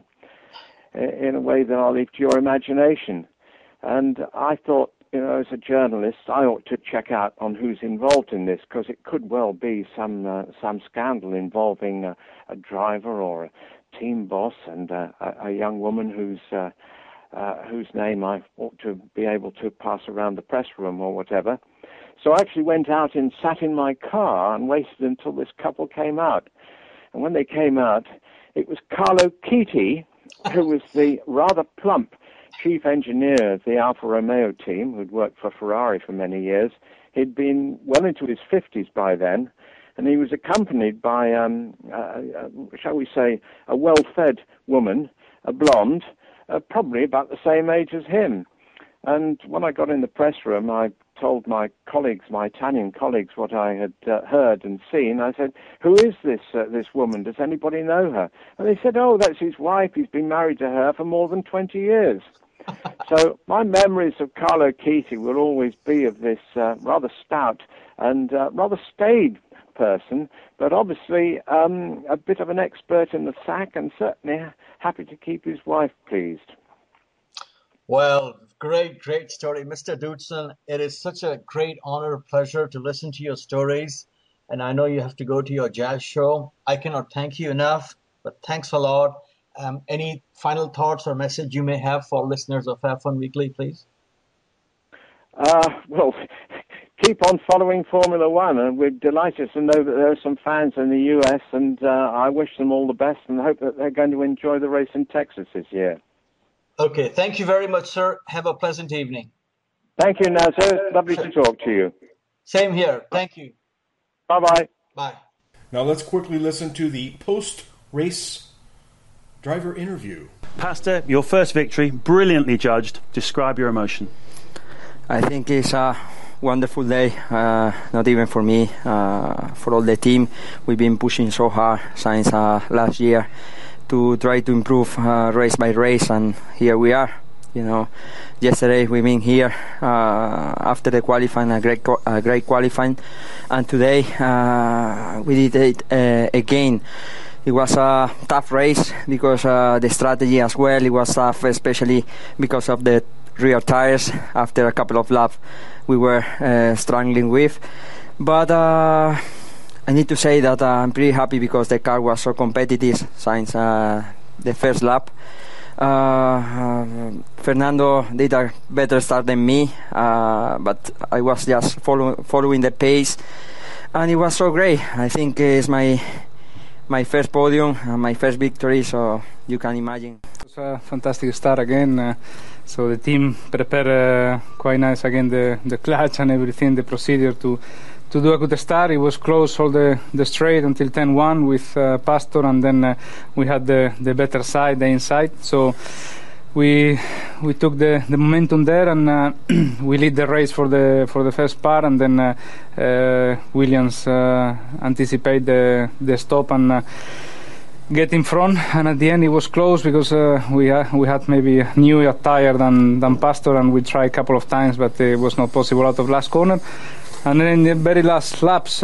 a way that I'll leave to your imagination. And I thought, as a journalist, I ought to check out on who's involved in this, because it could well be some scandal involving a driver or a team boss and a young woman whose name I ought to be able to pass around the press room or whatever. So I actually went out and sat in my car and waited until this couple came out. And when they came out, it was Carlo Chiti, who was the rather plump chief engineer of the Alfa Romeo team, who'd worked for Ferrari for many years. He'd been well into his 50s by then, and he was accompanied by, shall we say, a well-fed woman, a blonde, probably about the same age as him. And when I got in the press room, I told my colleagues, my Italian colleagues, what I had heard and seen. I said, "Who is this woman? Does anybody know her?" And they said, "Oh, that's his wife. He's been married to her for more than 20 years." So my memories of Carlo Chiti will always be of this rather stout and rather staid person, but obviously a bit of an expert in the sack, and certainly happy to keep his wife pleased. Well, great story. Mr. Doodson, it is such a great honor, pleasure to listen to your stories, and I know you have to go to your jazz show. I cannot thank you enough, but thanks a lot. Any final thoughts or message you may have for listeners of F1 Weekly, please? Well, keep on following Formula One, and we're delighted to know that there are some fans in the US, and I wish them all the best and hope that they're going to enjoy the race in Texas this year. Okay, thank you very much, sir. Have a pleasant evening. Thank you, Nazir. Lovely to talk to you. Same here. Thank you. Bye-bye. Bye. Now let's quickly listen to the post-race driver interview. Pastor, your first victory, brilliantly judged. Describe your emotion. I think it's a wonderful day, not even for me, for all the team. We've been pushing so hard since last year to try to improve race by race, and here we are. Yesterday we've been here after the qualifying, a great qualifying, and today we did it again. It was a tough race because the strategy as well, it was tough, especially because of the rear tires. After a couple of laps we were struggling with, but I need to say that I'm pretty happy because the car was so competitive since the first lap. Fernando did a better start than me, but I was just following the pace, and it was so great. I think it's my first podium, my first victory, so you can imagine. It was a fantastic start again. So the team prepared quite nice again, the clutch and everything, the procedure to do a good start. It was close all the straight until 10-1 with Pastor, and then we had the better side, the inside. So we took the momentum there, and we lead the race for the first part, and then Williams anticipate the stop and get in front, and at the end it was close because we had maybe a newer tire than Pastor, and we tried a couple of times, but it was not possible out of last corner. And then in the very last laps,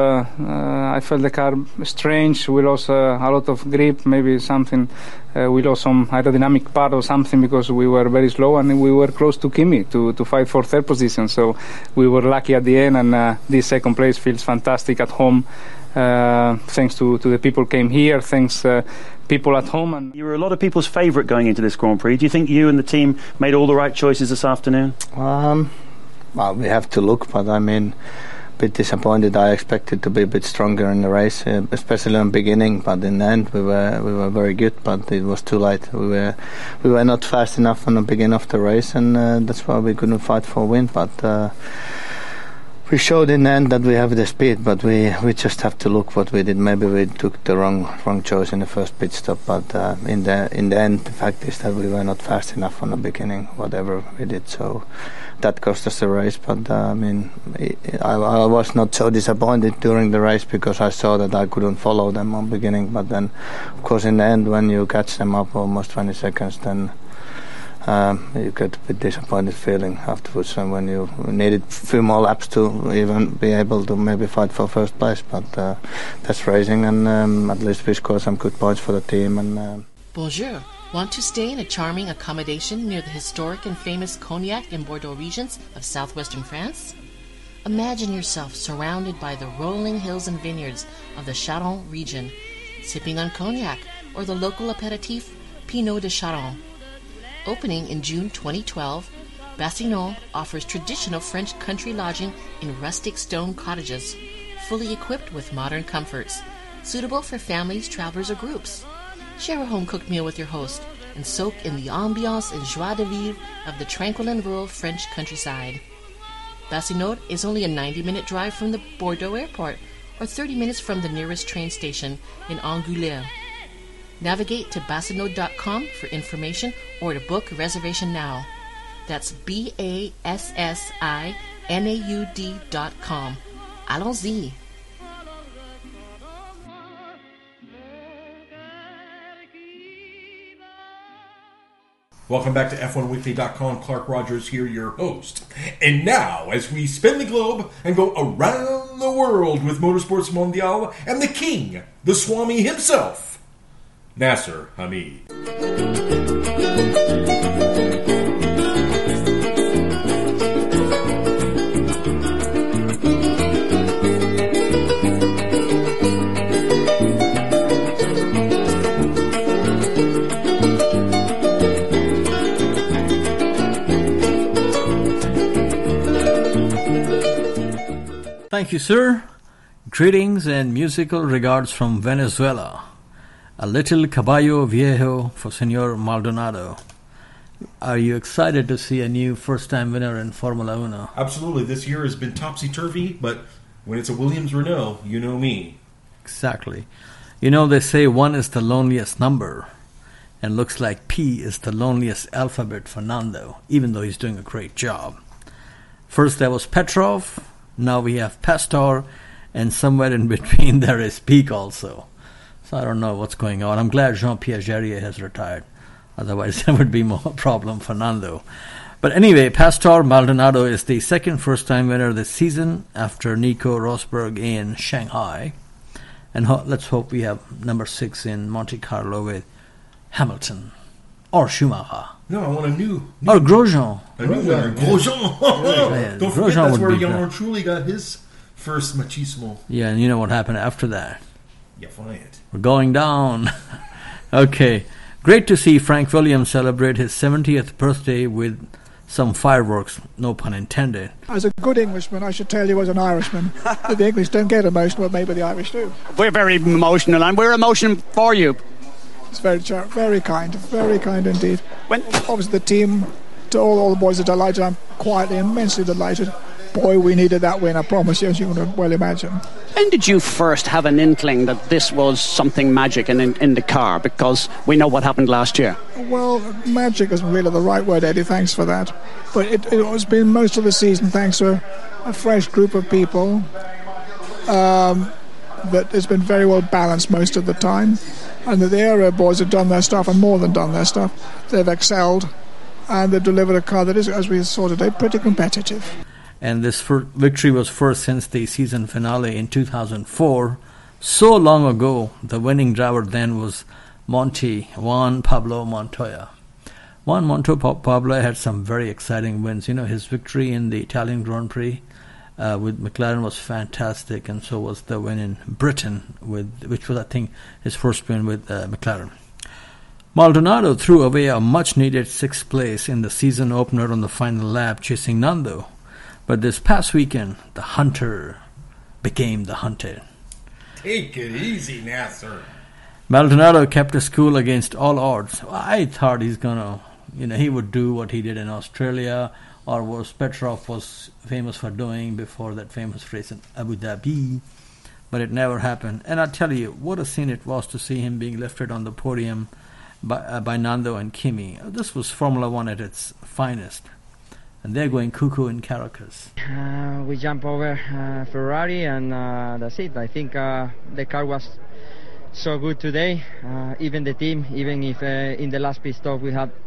I felt the car strange. We lost a lot of grip, maybe something. We lost some aerodynamic part or something because we were very slow, and we were close to Kimi to fight for third position. So we were lucky at the end, and this second place feels fantastic at home. Thanks to the people came here, thanks people at home. And you were a lot of people's favourite going into this Grand Prix. Do you think you and the team made all the right choices this afternoon? Well, we have to look, but I mean, a bit disappointed. I expected to be a bit stronger in the race, especially in the beginning. But in the end, we were very good. But it was too late. We were not fast enough from the beginning of the race, and that's why we couldn't fight for a win. But we showed in the end that we have the speed, but we just have to look what we did. Maybe we took the wrong choice in the first pit stop, but in the end, the fact is that we were not fast enough from the beginning, whatever we did. So that cost us the race. But I mean, I was not so disappointed during the race because I saw that I couldn't follow them on the beginning. But then, of course, in the end, when you catch them up almost 20 seconds, then you get a bit disappointed feeling afterwards, and when you needed a few more laps to even be able to maybe fight for first place. But that's racing, and at least we scored some good points for the team. And Bonjour. Want to stay in a charming accommodation near the historic and famous Cognac and Bordeaux regions of southwestern France? Imagine yourself surrounded by the rolling hills and vineyards of the Charente region, sipping on cognac or the local aperitif Pinot de Charente. Opening in June 2012, Bassignon offers traditional French country lodging in rustic stone cottages, fully equipped with modern comforts, suitable for families, travelers, or groups. Share a home-cooked meal with your host and soak in the ambiance and joie de vivre of the tranquil and rural French countryside. Bassignon is only a 90-minute drive from the Bordeaux airport or 30 minutes from the nearest train station in Angoulême. Navigate to bassignaud.com for information or to book a reservation now. That's BASSINAUD.com. Allons-y! Welcome back to F1Weekly.com. Clark Rogers here, your host. And now, as we spin the globe and go around the world with Motorsports Mondial and the king, the Swami himself, Nasser Hamid. Thank you, sir. Greetings and musical regards from Venezuela. A little caballo viejo for Senor Maldonado. Are you excited to see a new first-time winner in Formula 1? Absolutely. This year has been topsy-turvy, but when it's a Williams-Renault, you know me. Exactly. You know, they say 1 is the loneliest number, and looks like P is the loneliest alphabet for Nando, even though he's doing a great job. First there was Petrov, now we have Pastor, and somewhere in between there is Peak also. So I don't know what's going on. I'm glad Jean-Pierre Jarier has retired. Otherwise there would be more problem for Nando. But anyway, Pastor Maldonado is the second first-time winner this season after Nico Rosberg in Shanghai. And let's hope we have number 6 in Monte Carlo with Hamilton. Or Schumacher. No, I want a new or Grosjean. A new winner. Grosjean. Yeah. Don't forget that's where Jarno Trulli got his first machismo. Yeah, and you know what happened after that? Yeah, find. We're going down. Okay. Great to see Frank Williams celebrate his 70th birthday with some fireworks, no pun intended. As a good Englishman, I should tell you as an Irishman, that the English don't get emotional, but maybe the Irish do. We're very emotional, and we're emotional for you. It's very kind indeed. Obviously the team, to all the boys are delighted. I'm quietly immensely delighted. boy, we needed that win, I promise you, as you can well imagine. When did you first have an inkling that this was something magic in the car? Because we know what happened last year. Well, magic isn't really the right word, Eddie, thanks for that. But it has been most of the season thanks to a fresh group of people that has been very well balanced most of the time. And the Aero boys have done their stuff, and more than done their stuff. They've excelled, and they've delivered a car that is, as we saw today, pretty competitive. And this victory was first since the season finale in 2004. So long ago, the winning driver then was Juan Pablo Montoya. Pablo had some very exciting wins. You know, his victory in the Italian Grand Prix with McLaren was fantastic, and so was the win in Britain, which was, I think, his first win with McLaren. Maldonado threw away a much-needed 6th place in the season opener on the final lap, chasing Nando. But this past weekend, the hunter became the hunted. Take it easy, Nasser. Maldonado kept his cool against all odds. I thought he's gonna, he would do what he did in Australia, or what Petrov was famous for doing before that famous race in Abu Dhabi. But it never happened. And I tell you, what a scene it was to see him being lifted on the podium by Nando and Kimi. This was Formula One at its finest. And they're going cuckoo in Caracas. We jump over Ferrari, and that's it. I think the car was so good today. Even the team, even if in the last pit stop we had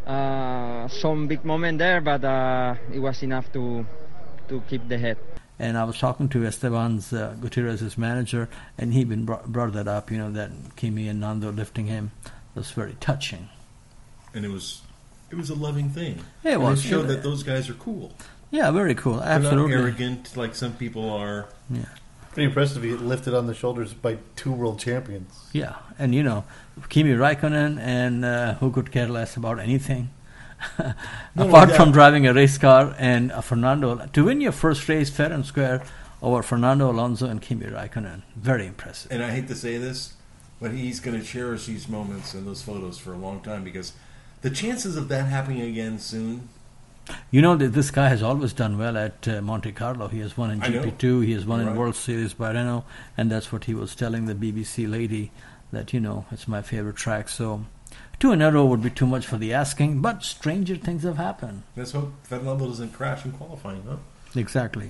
some big moment there, but it was enough to keep the head. And I was talking to Esteban Gutierrez's manager, and he even brought that up, that Kimi and Nando lifting him was very touching. And it was a loving thing. Yeah, it was. And it showed that those guys are cool. Yeah, very cool. Absolutely. They're not arrogant like some people are. Yeah. Pretty impressive to get lifted on the shoulders by 2 world champions. Yeah, and Kimi Raikkonen, and who could care less about anything? Apart from driving a race car, and Fernando, to win your first race fair and square over Fernando Alonso and Kimi Raikkonen. Very impressive. And I hate to say this, but he's going to cherish these moments and those photos for a long time, because the chances of that happening again soon. That this guy has always done well at Monte Carlo. He has won in GP2, he has won in World Series by Renault, and that's what he was telling the BBC lady, that, it's my favorite track. So 2 in a row would be too much for the asking, but stranger things have happened. Let's hope Fernando doesn't crash in qualifying, huh? Exactly.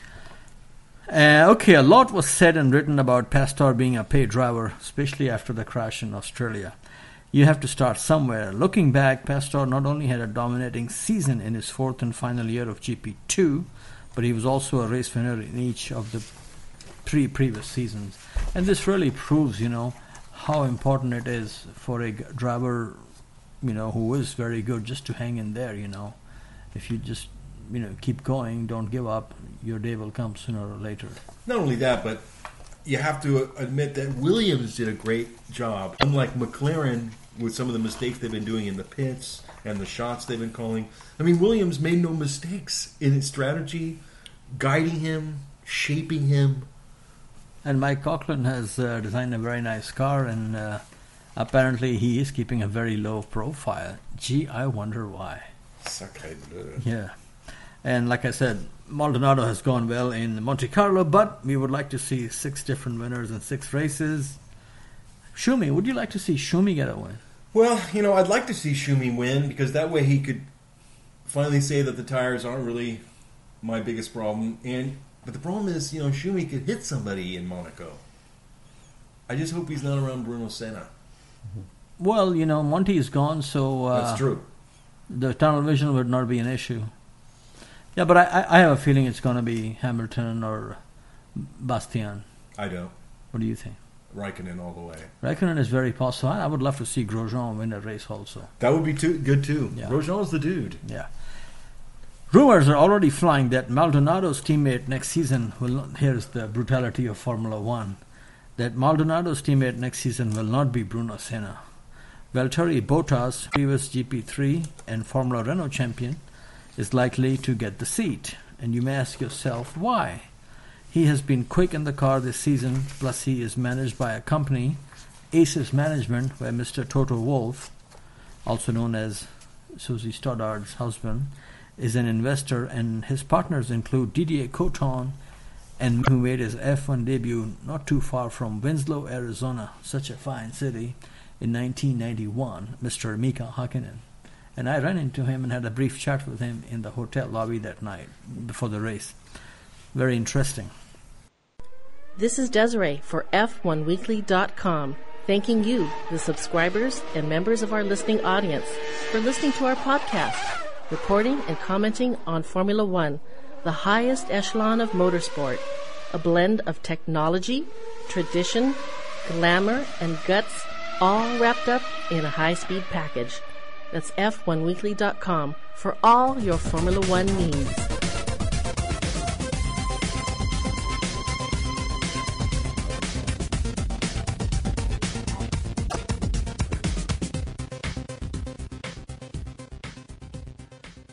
Okay, a lot was said and written about Pastor being a paid driver, especially after the crash in Australia. You have to start somewhere. Looking back, Pastor not only had a dominating season in his 4th and final year of GP2, but he was also a race winner in each of the 3 previous seasons. And this really proves, how important it is for a driver, who is very good, just to hang in there, If you just, keep going, don't give up, your day will come sooner or later. Not only that, but you have to admit that Williams did a great job. Unlike McLaren, with some of the mistakes they've been doing in the pits and the shots they've been calling. I mean, Williams made no mistakes in his strategy, guiding him, shaping him. And Mike Coughlin has designed a very nice car, and apparently he is keeping a very low profile. Gee, I wonder why. Sacré bleu. Yeah. And like I said, Maldonado has gone well in Monte Carlo, but we would like to see 6 different winners in 6 races. Schumi, would you like to see Schumi get a win? Well, I'd like to see Schumi win, because that way he could finally say that the tires aren't really my biggest problem. But the problem is, Schumi could hit somebody in Monaco. I just hope he's not around Bruno Senna. Well, Monty is gone, so that's true. The tunnel vision would not be an issue. Yeah, but I have a feeling it's going to be Hamilton or Bastian. I don't. What do you think? Raikkonen all the way. Raikkonen is very possible. I would love to see Grosjean win a race also. That would be good too. Yeah. Grosjean's the dude. Yeah. Rumors are already flying that Maldonado's teammate next season will... Here's the brutality of Formula One. That Maldonado's teammate next season will not be Bruno Senna. Valtteri Bottas, previous GP3 and Formula Renault champion, is likely to get the seat. And you may ask yourself, why? He has been quick in the car this season, plus he is managed by a company, Aces Management, where Mr. Toto Wolff, also known as Susie Stoddard's husband, is an investor, and his partners include Didier Coton, and who made his F1 debut not too far from Winslow, Arizona, such a fine city, in 1991, Mr. Mika Hakkinen. And I ran into him and had a brief chat with him in the hotel lobby that night before the race. Very interesting. This is Desiree for F1Weekly.com, thanking you, the subscribers and members of our listening audience, for listening to our podcast, reporting and commenting on Formula One, the highest echelon of motorsport, a blend of technology, tradition, glamour, and guts, all wrapped up in a high-speed package. That's F1Weekly.com for all your Formula One needs.